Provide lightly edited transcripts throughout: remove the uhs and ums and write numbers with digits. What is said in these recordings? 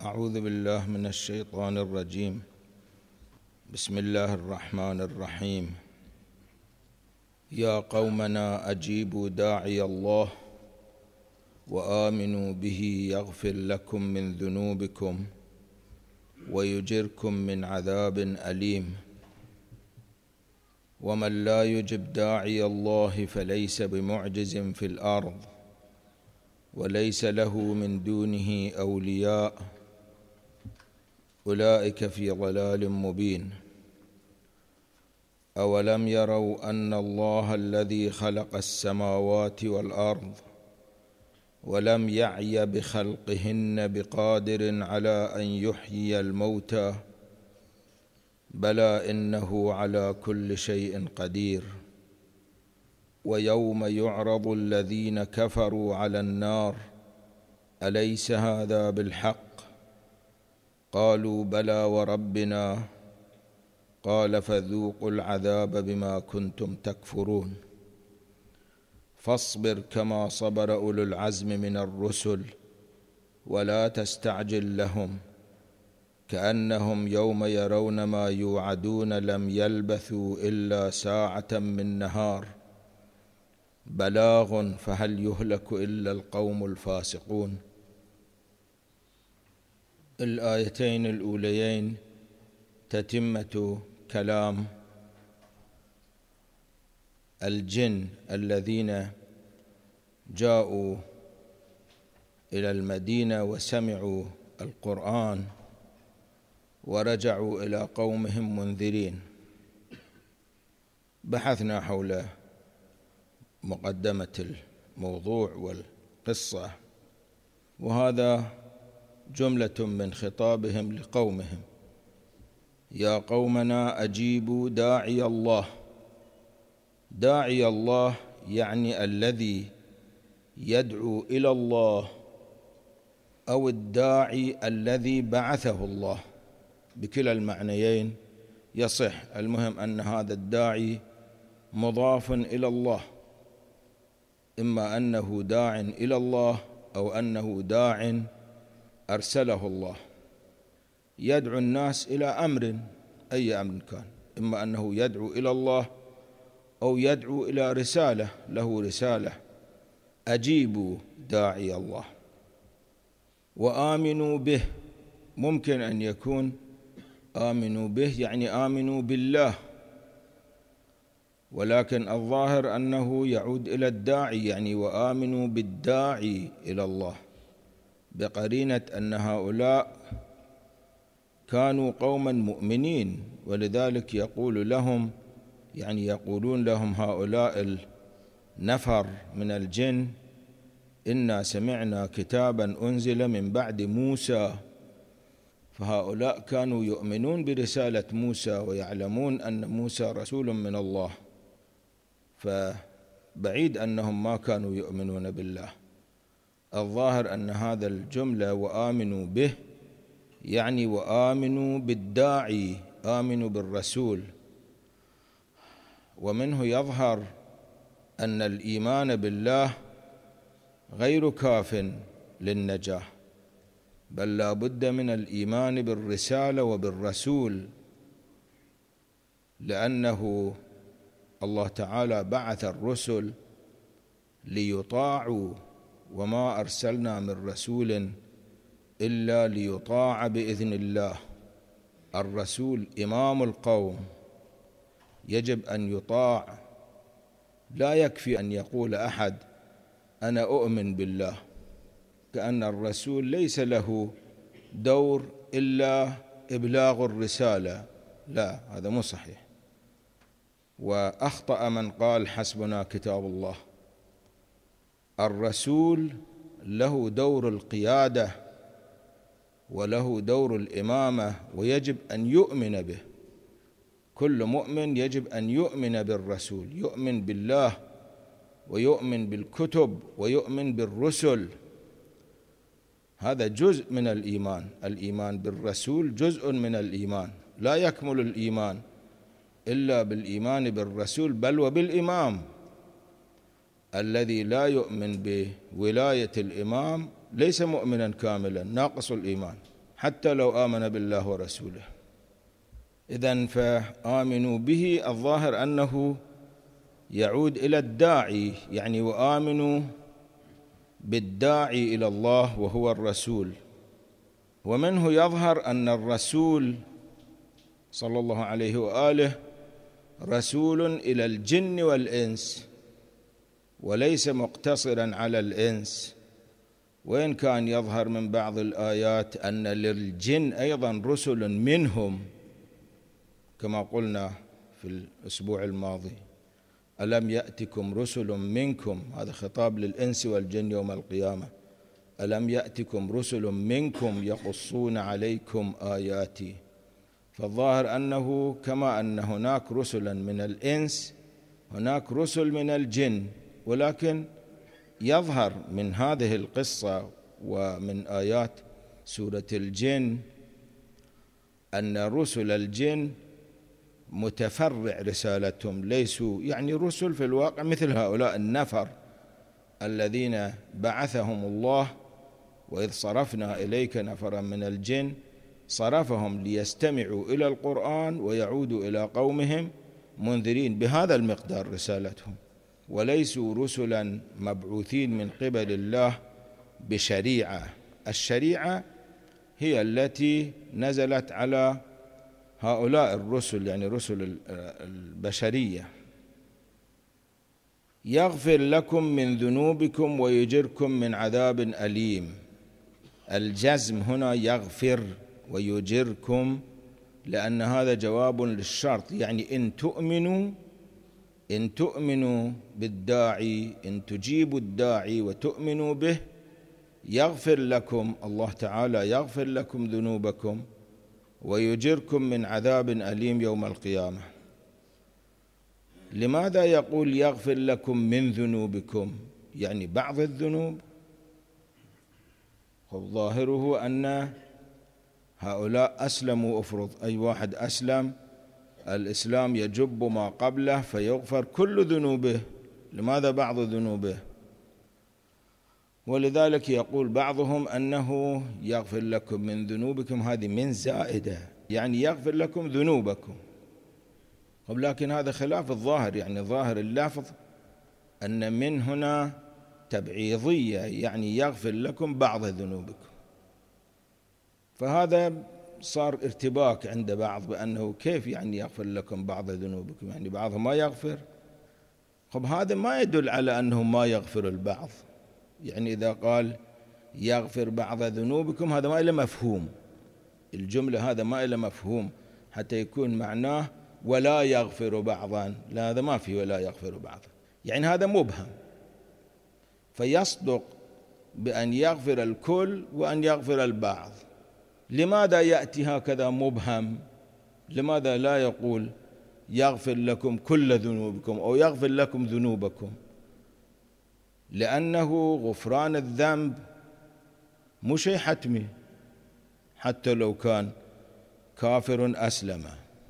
أعوذ بالله من الشيطان الرجيم. بسم الله الرحمن الرحيم. يا قومنا أجيبوا داعي الله وآمنوا به يغفر لكم من ذنوبكم ويجركم من عذاب أليم. ومن لا يجب داعي الله فليس بمعجز في الأرض وليس له من دونه أولياء أولئك في ضلال مبين. أولم يروا أن الله الذي خلق السماوات والأرض ولم يعي بخلقهن بقادر على أن يحيي الموتى بلى إنه على كل شيء قدير. ويوم يعرض الذين كفروا على النار أليس هذا بالحق؟ قالوا بلى وربنا قال فذوقوا العذاب بما كنتم تكفرون. فاصبر كما صبر أولو العزم من الرسل ولا تستعجل لهم كأنهم يوم يرون ما يوعدون لم يلبثوا إلا ساعة من نهار بلاغ فهل يهلك إلا القوم الفاسقون. الآيتين الأوليين تتمة كلام الجن الذين جاءوا إلى المدينة وسمعوا القرآن ورجعوا إلى قومهم منذرين. بحثنا حول مقدمة الموضوع والقصة، وهذا جملة من خطابهم لقومهم: يا قومنا أجيبوا داعي الله. داعي الله يعني الذي يدعو إلى الله أو الداعي الذي بعثه الله، بكلا المعنيين يصح. المهم أن هذا الداعي مضاف إلى الله، إما أنه داع إلى الله أو أنه داع أرسله الله يدعو الناس إلى أمر، أي أمر كان، إما أنه يدعو إلى الله أو يدعو إلى رسالة، له رسالة. أجيبوا داعي الله وآمنوا به. ممكن أن يكون آمنوا به يعني آمنوا بالله، ولكن الظاهر أنه يعود إلى الداعي، يعني وآمنوا بالداعي إلى الله، بقرينة أن هؤلاء كانوا قوما مؤمنين، ولذلك يقول لهم، يعني يقولون لهم هؤلاء النفر من الجن: إنا سمعنا كتابا أنزل من بعد موسى. فهؤلاء كانوا يؤمنون برسالة موسى ويعلمون أن موسى رسول من الله، فبعيد أنهم ما كانوا يؤمنون بالله. الظاهر أن هذا الجملة وآمنوا به يعني وآمنوا بالداعي، آمنوا بالرسول. ومنه يظهر أن الإيمان بالله غير كاف للنجاة، بل لا بد من الإيمان بالرسالة وبالرسول، لأنه الله تعالى بعث الرسل ليطاعوا، وما أرسلنا من رسول إلا ليطاع بإذن الله. الرسول إمام القوم، يجب أن يطاع. لا يكفي أن يقول أحد أنا أؤمن بالله، كأن الرسول ليس له دور إلا إبلاغ الرسالة. لا، هذا مو صحيح. وأخطأ من قال حسبنا كتاب الله. الرسول له دور القيادة وله دور الإمامة، ويجب أن يؤمن به. كل مؤمن يجب أن يؤمن بالرسول، يؤمن بالله ويؤمن بالكتب ويؤمن بالرسل. هذا جزء من الإيمان. الإيمان بالرسول جزء من الإيمان. لا يكمل الإيمان إلا بالإيمان بالرسول، بل وبالإمام. الذي لا يؤمن بولاية الإمام ليس مؤمنا كاملا، ناقص الإيمان. حتى لو آمن بالله ورسوله. إذن فآمنوا به الظاهر أنه يعود إلى الداعي، يعني وآمنوا بالداعي إلى الله وهو الرسول. ومنه يظهر أن الرسول صلى الله عليه وآله رسول إلى الجن والإنس، وليس مقتصرا على الإنس، وإن كان يظهر من بعض الآيات أن للجن أيضا رسل منهم، كما قلنا في الأسبوع الماضي: ألم يأتكم رسل منكم، هذا خطاب للإنس والجن يوم القيامة، ألم يأتكم رسل منكم يقصون عليكم آياتي. فالظاهر أنه كما أن هناك رسلا من الإنس هناك رسل من الجن، ولكن يظهر من هذه القصة ومن آيات سورة الجن أن رسل الجن متفرع رسالتهم، ليسوا يعني رسل في الواقع مثل هؤلاء النفر الذين بعثهم الله. وإذ صرفنا إليك نفرا من الجن صرفهم ليستمعوا إلى القرآن ويعودوا إلى قومهم منذرين، بهذا المقدار رسالتهم، وليسوا رسلا مبعوثين من قبل الله بشريعة. الشريعة هي التي نزلت على هؤلاء الرسل، يعني رسل البشرية. يغفر لكم من ذنوبكم ويجركم من عذاب أليم. الجزم هنا يغفر ويجركم، لأن هذا جواب للشرط، يعني إن تؤمنوا بالداعي، إن تجيبوا الداعي وتؤمنوا به يغفر لكم، الله تعالى يغفر لكم ذنوبكم ويجركم من عذاب أليم يوم القيامة. لماذا يقول يغفر لكم من ذنوبكم؟ يعني بعض الذنوب؟ ظاهره أن هؤلاء أسلموا، أفرض أي واحد أسلم، الإسلام يجب ما قبله فيغفر كل ذنوبه، لماذا بعض ذنوبه؟ ولذلك يقول بعضهم أنه يغفر لكم من ذنوبكم، هذه من زائدة، يعني يغفر لكم ذنوبكم. لكن هذا خلاف الظاهر، يعني ظاهر اللفظ أن من هنا تبعيضية، يعني يغفر لكم بعض ذنوبكم. فهذا صار ارتباك عند بعض بأنه كيف يعني يغفر لكم بعض ذنوبكم، يعني بعضهم ما يغفر. هذا ما يدل على أنه ما يغفر البعض، يعني إذا قال يغفر بعض ذنوبكم هذا ما له مفهوم، الجملة هذا ما له مفهوم حتى يكون معناه ولا يغفر بعضا، لا، هذا ما فيه ولا يغفر بعضا، يعني هذا مبهم. فيصدق بأن يغفر الكل وأن يغفر البعض. لماذا يأتي هكذا مبهم؟ لماذا لا يقول يغفر لكم كل ذنوبكم أو يغفر لكم ذنوبكم؟ لأنه غفران الذنب مو شيء حتمي، حتى لو كان كافر أسلم.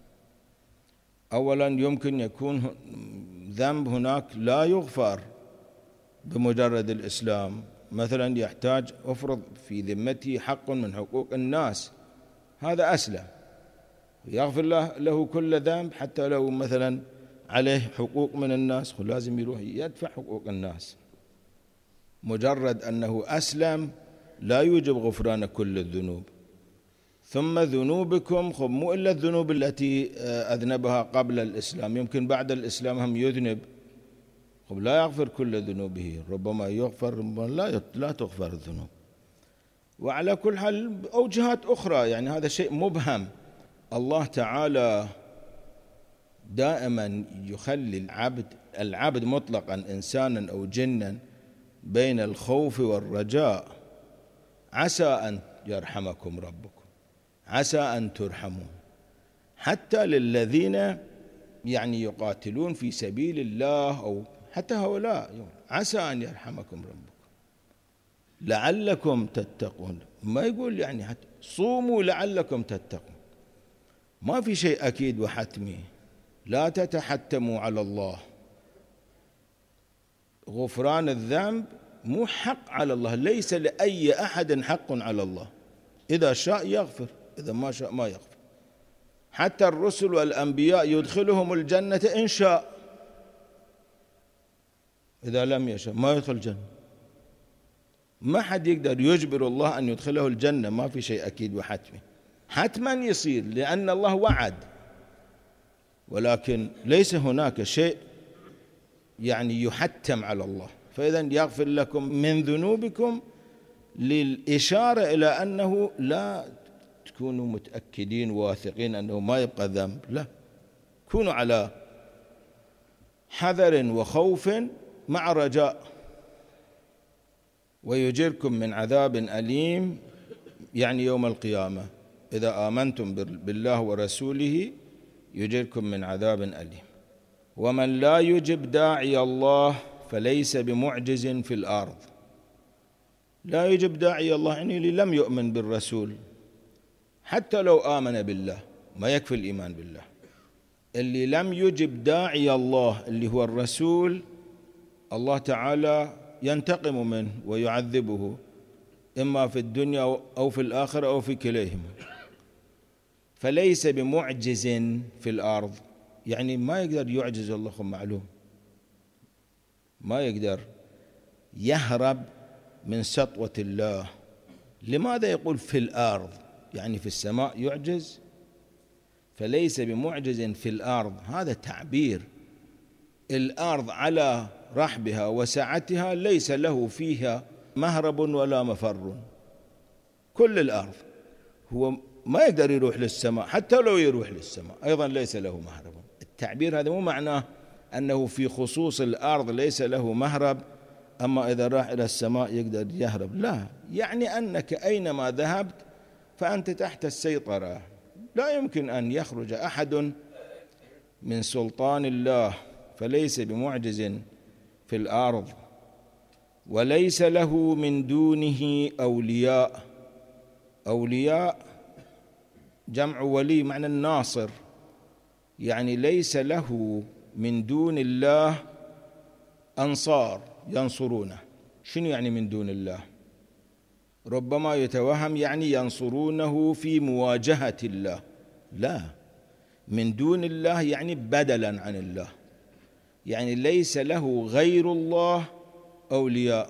أولا يمكن يكون ذنب هناك لا يغفر بمجرد الإسلام، مثلا يحتاج، أفرض في ذمته حق من حقوق الناس، هذا أسلم يغفر له كل ذنب، حتى لو مثلا عليه حقوق من الناس لازم يروح يدفع حقوق الناس. مجرد أنه أسلم لا يوجب غفران كل الذنوب. ثم ذنوبكم مو إلا الذنوب التي أذنبها قبل الإسلام، يمكن بعد الإسلام هم يذنب، لا يغفر كل ذنوبه، ربما يغفر ربما لا تغفر الذنوب. وعلى كل حال أوجهات أخرى، يعني هذا شيء مبهم. الله تعالى دائما يخلي العبد مطلقا إنسانا أو جنا بين الخوف والرجاء. عسى أن يرحمكم ربكم، عسى أن ترحمون، حتى للذين يعني يقاتلون في سبيل الله، أو حتى هؤلاء عسى أن يرحمكم ربكم لعلكم تتقون. ما يقول يعني حتى صوموا لعلكم تتقون، ما في شيء أكيد وحتمي، لا تتحتموا على الله. غفران الذنب مو حق على الله، ليس لأي أحد حق على الله، إذا شاء يغفر، إذا ما شاء ما يغفر. حتى الرسل والأنبياء يدخلهم الجنة إن شاء، إذا لم يشاء ما يدخل الجنة. ما حد يقدر يجبر الله أن يدخله الجنة، ما في شيء أكيد وحتمي، حتما يصير لأن الله وعد، ولكن ليس هناك شيء يعني يحتم على الله. فإذا يغفر لكم من ذنوبكم للإشارة إلى أنه لا تكونوا متأكدين واثقين أنه ما يبقى ذنب، لا، كونوا على حذر وخوف مع رجاء. ويجركم من عذاب أليم، يعني يوم القيامة إذا آمنتم بالله ورسوله يجركم من عذاب أليم. ومن لا يجب داعي الله فليس بمعجز في الأرض. لا يجب داعي الله يعني اللي لم يؤمن بالرسول، حتى لو آمن بالله ما يكفي الإيمان بالله. اللي لم يجب داعي الله اللي هو الرسول، الله تعالى ينتقم منه ويعذبه، إما في الدنيا أو في الآخرة أو في كليهما. فليس بمعجز في الأرض، يعني ما يقدر يعجز الله، معلوم ما يقدر يهرب من سطوة الله. لماذا يقول في الأرض؟ يعني في السماء يعجز؟ فليس بمعجز في الأرض، هذا تعبير. الأرض على رحبها وسعتها ليس له فيها مهرب ولا مفر، كل الأرض. هو ما يقدر يروح للسماء، حتى لو يروح للسماء أيضا ليس له مهرب. التعبير هذا مو معناه أنه في خصوص الأرض ليس له مهرب، أما إذا راح إلى السماء يقدر يهرب، لا، يعني أنك أينما ذهبت فأنت تحت السيطرة، لا يمكن أن يخرج أحد من سلطان الله. فليس بمعجز في الأرض وليس له من دونه أولياء. أولياء جمع ولي، معنى الناصر، يعني ليس له من دون الله أنصار ينصرونه. شنو يعني من دون الله؟ ربما يتوهم يعني ينصرونه في مواجهة الله، لا، من دون الله يعني بدلا عن الله، يعني ليس له غير الله أولياء،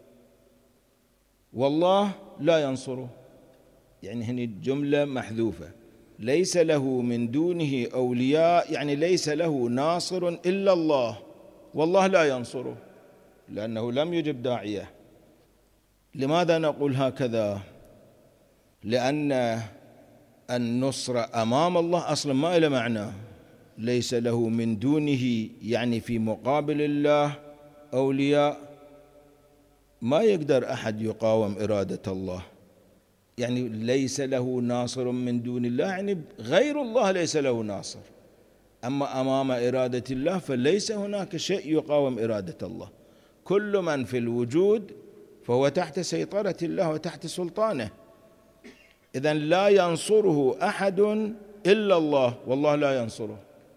والله لا ينصره. يعني هنا الجملة محذوفة، ليس له من دونه أولياء، يعني ليس له ناصر إلا الله، والله لا ينصره لأنه لم يجب داعيه. لماذا نقول هكذا؟ لأن النصر أمام الله أصلا ما له معنى. ليس له من دونه يعني في مقابل الله أولياء، ما يقدر أحد يقاوم إرادة الله. يعني ليس له ناصر من دون الله، يعني غير الله ليس له ناصر. أما أمام إرادة الله فليس هناك شيء يقاوم إرادة الله. كل من في الوجود فهو تحت سيطرة الله وتحت سلطانه. إذن لا ينصره أحد إلا الله، والله لا ينصره.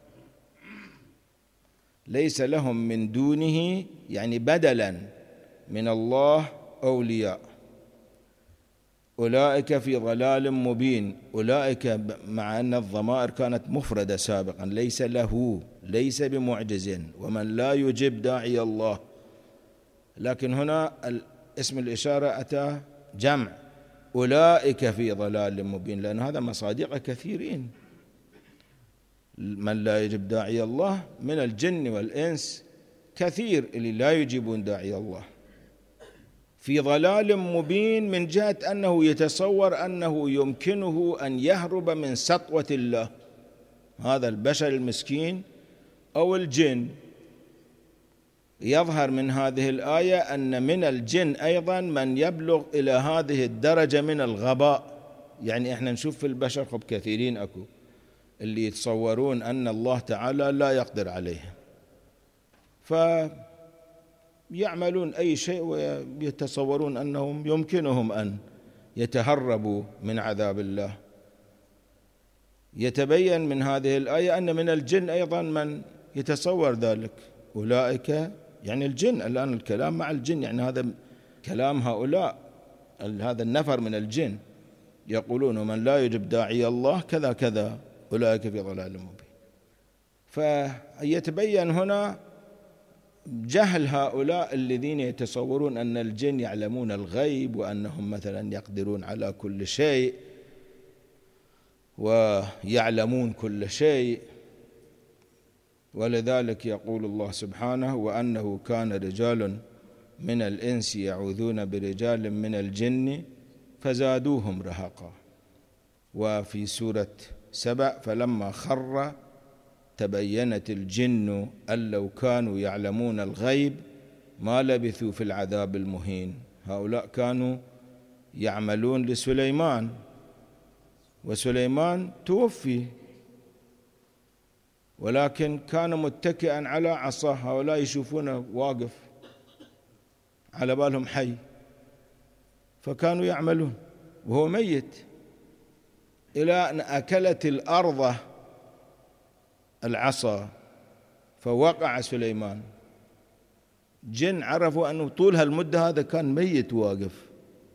ليس لهم من دونه يعني بدلا من الله أولياء. أولئك في ضلال مبين. أولئك مع أن الضمائر كانت مفردة سابقا، ليس له، ليس بمعجز. ومن لا يجب داعي الله، لكن هنا اسم الإشارة أتى جمع، أولئك في ضلال مبين، لأن هذا مصادق كثيرين. من لا يجب داعي الله من الجن والإنس كثير اللي لا يجيبون داعي الله. في ضلال مبين من جهة أنه يتصور أنه يمكنه أن يهرب من سطوة الله، هذا البشر المسكين أو الجن. يظهر من هذه الآية أن من الجن أيضا من يبلغ إلى هذه الدرجة من الغباء. يعني إحنا نشوف في البشر خب كثيرين أكو اللي يتصورون أن الله تعالى لا يقدر عليه، فيعملون أي شيء ويتصورون أنهم يمكنهم أن يتهربوا من عذاب الله. يتبين من هذه الآية أن من الجن أيضا من يتصور ذلك. أولئك يعني الجن، الآن الكلام مع الجن، يعني هذا كلام هؤلاء، هذا النفر من الجن. يقولون من لا يجب داعي الله كذا كذا أولئك في ضلال مبين. فيتبين هنا جهل هؤلاء الذين يتصورون أن الجن يعلمون الغيب وأنهم مثلا يقدرون على كل شيء ويعلمون كل شيء. ولذلك يقول الله سبحانه وأنه كان رجال من الإنس يعوذون برجال من الجن فزادوهم رهقا. وفي سورة سبأ فلما خر تبينت الجن أن لو كانوا يعلمون الغيب ما لبثوا في العذاب المهين. هؤلاء كانوا يعملون لسليمان وسليمان توفي، ولكن كان متكئا على عصاه، هؤلاء يشوفونه واقف على بالهم حي، فكانوا يعملون وهو ميت، إلى أن أكلت الأرض العصا فوقع سليمان. جن عرفوا أنه طول هالمدة هذا كان ميت واقف،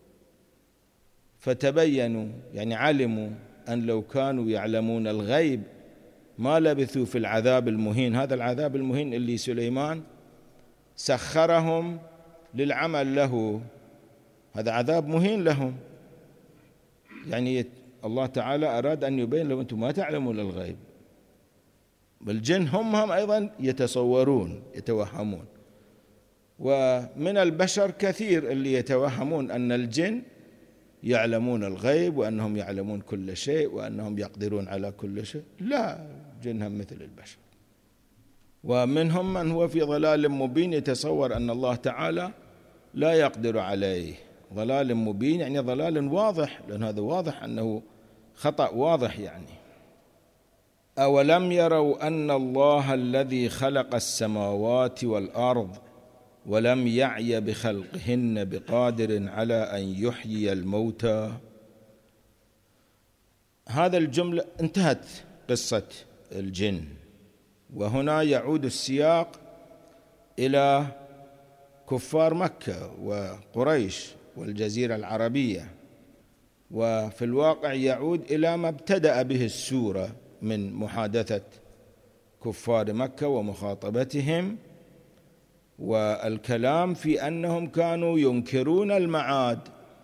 فتبينوا يعني علموا أن لو كانوا يعلمون الغيب ما لبثوا في العذاب المهين. هذا العذاب المهين اللي سليمان سخرهم للعمل له، هذا عذاب مهين لهم. يعني الله تعالى أراد أن يبين لهم أنتم ما تعلمون الغيب. بالجن هم أيضا يتصورون يتوهمون، ومن البشر كثير اللي يتوهمون أن الجن يعلمون الغيب وأنهم يعلمون كل شيء وأنهم يقدرون على كل شيء. لا، جنهم مثل البشر. ومنهم من هو في ضلال مبين يتصور أن الله تعالى لا يقدر عليه. ضلال مبين يعني ضلال واضح، لأن هذا واضح أنه خطأ واضح. يعني أولم يروا أن الله الذي خلق السماوات والأرض ولم يعي بخلقهن بقادر على أن يحيي الموتى. هذا الجملة انتهت قصة الجن، وهنا يعود السياق إلى كفار مكة وقريش والجزيرة العربية، وفي الواقع يعود إلى ما ابتدأ به السورة من محادثة كفار مكة ومخاطبتهم، والكلام في أنهم كانوا ينكرون المعاد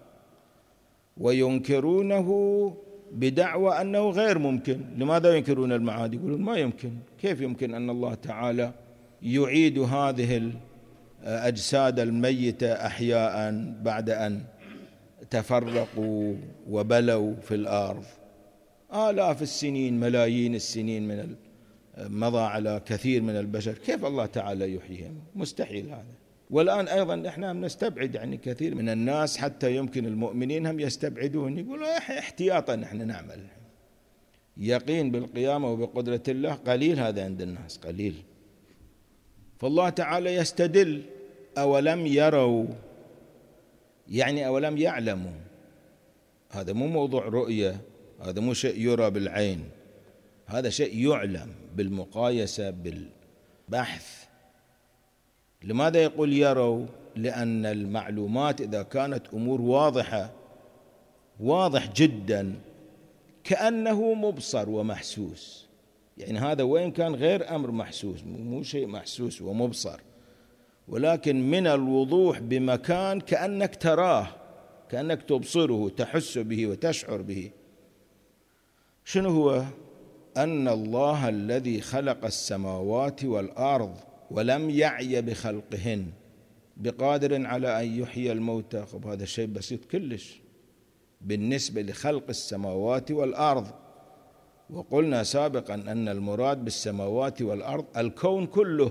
وينكرونه بدعوى أنه غير ممكن. لماذا ينكرون المعاد؟ يقولون ما يمكن، كيف يمكن أن الله تعالى يعيد هذه الأجساد الميتة أحياء بعد أن تفرقوا وبلوا في الأرض آلاف السنين ملايين السنين من مضى على كثير من البشر، كيف الله تعالى يحييهم؟ مستحيل هذا. والآن أيضا إحنا نستبعد، يعني كثير من الناس حتى يمكن المؤمنين هم يستبعدون، يقولوا احتياطا نحن نعمل. يقين بالقيامة وبقدرة الله قليل هذا عند الناس، قليل. فالله تعالى يستدل أولم يروا، يعني أولم يعلموا. هذا مو موضوع رؤية، هذا مو شيء يرى بالعين، هذا شيء يعلم بالمقايسة بالبحث. لماذا يقول يروا؟ لأن المعلومات إذا كانت أمور واضحة واضح جدا كأنه مبصر ومحسوس، يعني هذا وين كان غير أمر محسوس، مو شيء محسوس ومبصر، ولكن من الوضوح بمكان كأنك تراه، كأنك تبصره تحس به وتشعر به. شنو هو؟ أن الله الذي خلق السماوات والأرض ولم يعي بخلقهن بقادر على أن يحيي الموتى. خب هذا شيء بسيط كلش بالنسبة لخلق السماوات والأرض. وقلنا سابقا أن المراد بالسماوات والأرض الكون كله.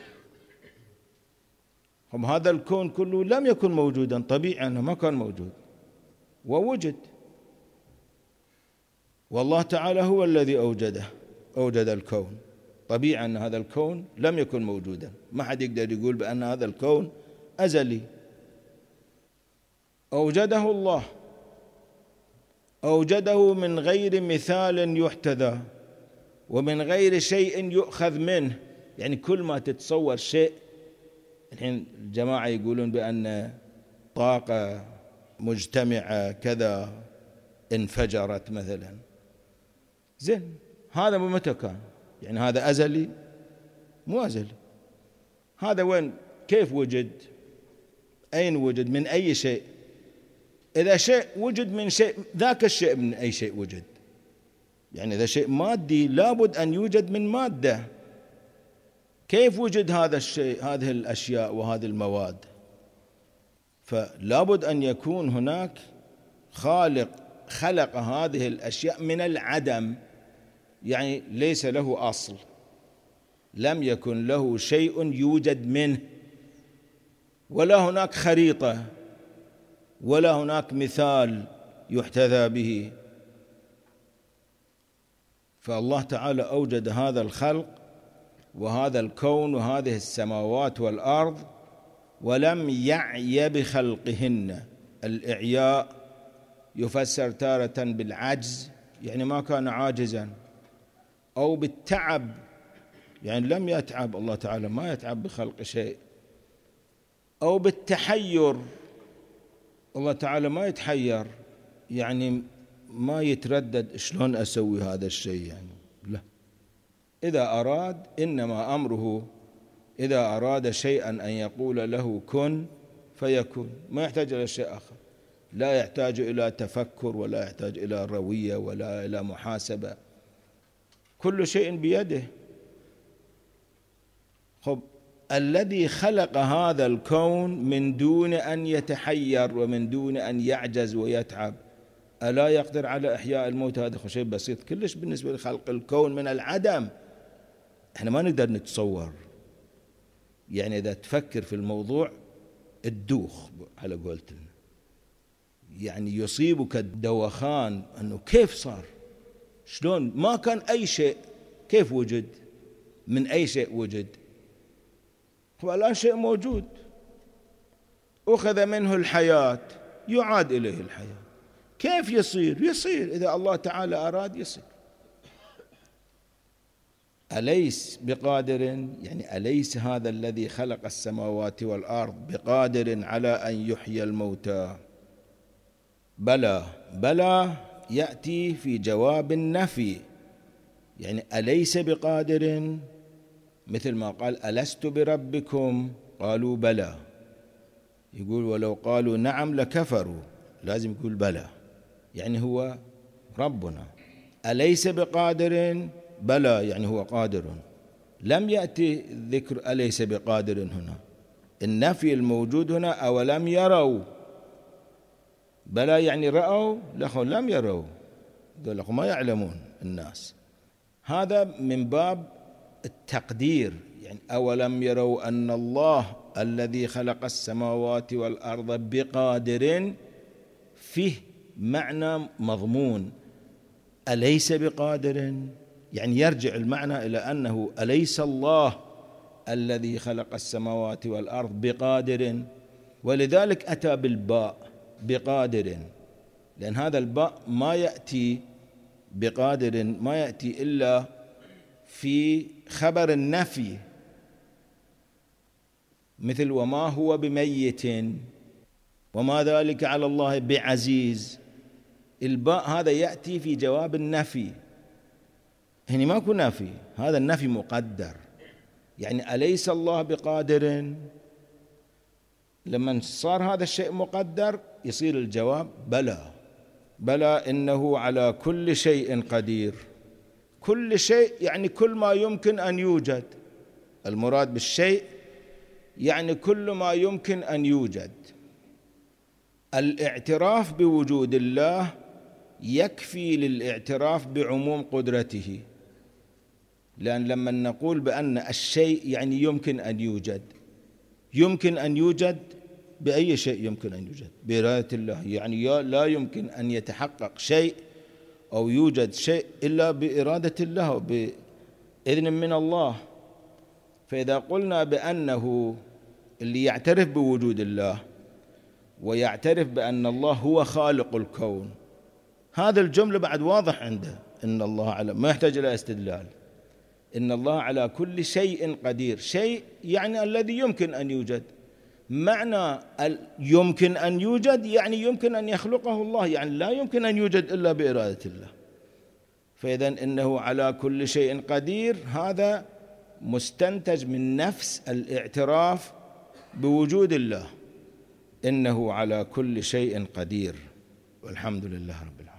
هم هذا الكون كله لم يكن موجودا، طبيعي أنه ما كان موجود ووجد، والله تعالى هو الذي أوجد الكون. طبيعي أن هذا الكون لم يكن موجودا، ما حد يقدر يقول بأن هذا الكون أزلي. أوجده الله، أوجده من غير مثال يحتذى ومن غير شيء يؤخذ منه. يعني كل ما تتصور شيء، الحين الجماعة يقولون بأن طاقة مجتمعة كذا انفجرت مثلا. زين، هذا متى كان؟ يعني هذا أزلي؟ مو أزلي. هذا وين؟ كيف وجد؟ أين وجد؟ من أي شيء؟ إذا شيء وجد من شيء، ذاك الشيء من أي شيء وجد؟ يعني إذا شيء مادي لابد أن يوجد من مادة. كيف وجد هذا الشيء، هذه الأشياء وهذه المواد؟ فلابد أن يكون هناك خالق خلق هذه الأشياء من العدم، يعني ليس له أصل، لم يكن له شيء يوجد منه، ولا هناك خريطة ولا هناك مثال يحتذى به. فالله تعالى أوجد هذا الخلق وهذا الكون وهذه السماوات والأرض، ولم يعي بخلقهن. الإعياء يفسر تارة بالعجز، يعني ما كان عاجزا، أو بالتعب، يعني لم يتعب، الله تعالى ما يتعب بخلق شيء، أو بالتحير، الله تعالى ما يتحير، يعني ما يتردد شلون أسوي هذا الشيء، يعني لا، إذا أراد إنما أمره إذا أراد شيئا أن يقول له كن فيكون، ما يحتاج إلى شيء آخر، لا يحتاج إلى تفكر ولا يحتاج إلى روية ولا إلى محاسبة، كل شيء بيده. خب، الذي خلق هذا الكون من دون أن يتحير ومن دون أن يعجز ويتعب، ألا يقدر على إحياء الموتى؟ هذا شيء بسيط كلش بالنسبة لخلق الكون من العدم. احنا ما نقدر نتصور، يعني إذا تفكر في الموضوع الدوخ على قولتنا، يعني يصيبك الدوخان أنه كيف صار، شلون ما كان أي شيء، كيف وجد، من أي شيء وجد؟ والآن شيء موجود، أخذ منه الحياة يعاد إليه الحياة، كيف يصير؟ يصير إذا الله تعالى أراد يصير. أليس بقادر، يعني أليس هذا الذي خلق السماوات والأرض بقادر على أن يحيي الموتى؟ بلى، بلى يأتي في جواب النفي، يعني أليس بقادر، مثل ما قال ألست بربكم قالوا بلى، يقول ولو قالوا نعم لكفروا، لازم يقول بلى، يعني هو ربنا. أليس بقادر، بلى يعني هو قادر. لم يأتي ذكر أليس بقادر هنا، النفي الموجود هنا أولم يروا، بلى يعني رأوا، لم يروا، قال لكم ما يعلمون الناس، هذا من باب التقدير، يعني أولم يروا أن الله الذي خلق السماوات والأرض بقادر، فيه معنى مضمون، أليس بقادر، يعني يرجع المعنى إلى أنه أليس الله الذي خلق السماوات والأرض بقادر، ولذلك أتى بالباء بقادر، لأن هذا الباء ما يأتي بقادر، ما يأتي إلا في خبر النفي، مثل وما هو بميت وما ذلك على الله بعزيز. الباء هذا يأتي في جواب النفي، هنا ما يكون نافي، هذا النفي مقدر، يعني أليس الله بقادر، لما صار هذا الشيء مقدر يصير الجواب بلى، بلى إنه على كل شيء قدير. كل شيء يعني كل ما يمكن أن يوجد، المراد بالشيء يعني كل ما يمكن أن يوجد. الاعتراف بوجود الله يكفي للاعتراف بعموم قدرته، لأن لما نقول بأن الشيء يعني يمكن أن يوجد، يمكن أن يوجد بأي شيء يمكن أن يوجد؟ بإرادة الله، يعني لا يمكن أن يتحقق شيء أو يوجد شيء إلا بإرادة الله وبإذن من الله. فإذا قلنا بأنه اللي يعترف بوجود الله ويعترف بأن الله هو خالق الكون، هذا الجملة بعد واضح عنده، إن الله على، ما يحتاج إلى استدلال، إن الله على كل شيء قدير، شيء يعني الذي يمكن أن يوجد، معنى يمكن أن يوجد يعني يمكن أن يخلقه الله، يعني لا يمكن أن يوجد إلا بإرادة الله. فإذا إنه على كل شيء قدير، هذا مستنتج من نفس الاعتراف بوجود الله، إنه على كل شيء قدير. والحمد لله رب العالمين.